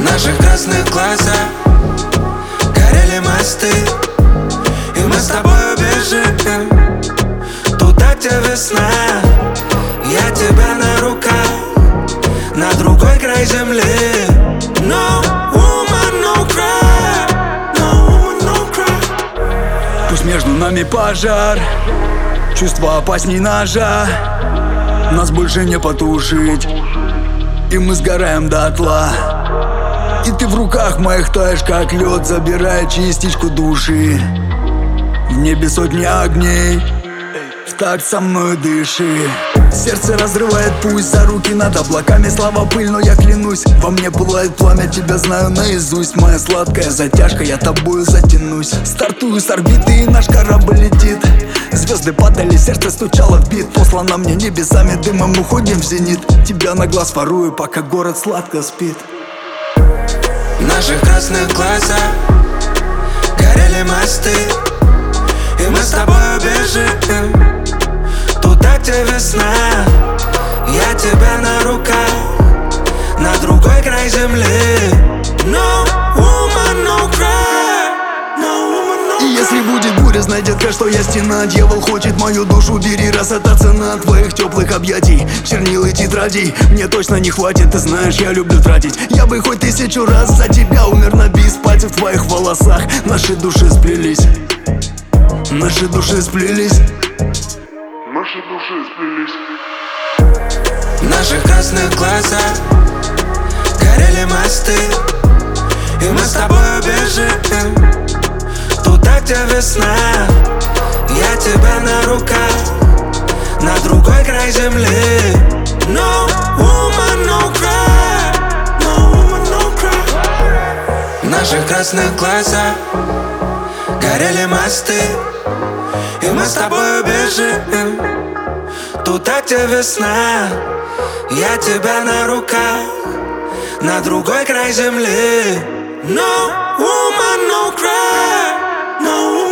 наших красных глазах горели мосты, и мы с тобой убежим туда, где весна. Я тебя на руках, на другой край земли. No woman, no cry, no woman, no cry. Пусть между нами пожар, чувства опасней ножа. Нас больше не потушить, и мы сгораем дотла. И ты в руках моих таешь, как лед, забирая частичку души. В небе сотни огней, в такт со мной дыши. Сердце разрывает пусть, за руки над облаками слава пыль, но я клянусь, во мне пылает пламя, тебя знаю наизусть. Моя сладкая затяжка, я тобою затянусь. Стартую с орбиты, и наш корабль летит. Звезды падали, сердце стучало в бит. Послано мне небесами, дымом уходим в зенит. Тебя на глаз ворую, пока город сладко спит. В наших красных глазах горели мосты, и мы с тобой убежим туда, где весна. Я тебя на руках, на другой край земли. No woman, no cry, no woman, no cry. И если будет буря, знай, детка, что я стена. Дьявол хочет мою душу, бери, раз это цена твоих теплых объятий, чернил и тетрадей. Мне точно не хватит, ты знаешь, я люблю тратить. Я бы хоть 1000 раз за тебя умер на бис. Пальцы в твоих волосах, наши души сплелись. Наши души сплелись. Наши души сплелись. В наших красных глазах горели мосты, и мы с тобой убежим туда, где весна. Я тебя на руках, на другой край земли. No woman, no cry, no woman, no cry. В наших красных глазах горели мосты, и мы с тобой убежим туда, где весна. Я тебя на руках, на другой край земли. No woman, no cry, no woman.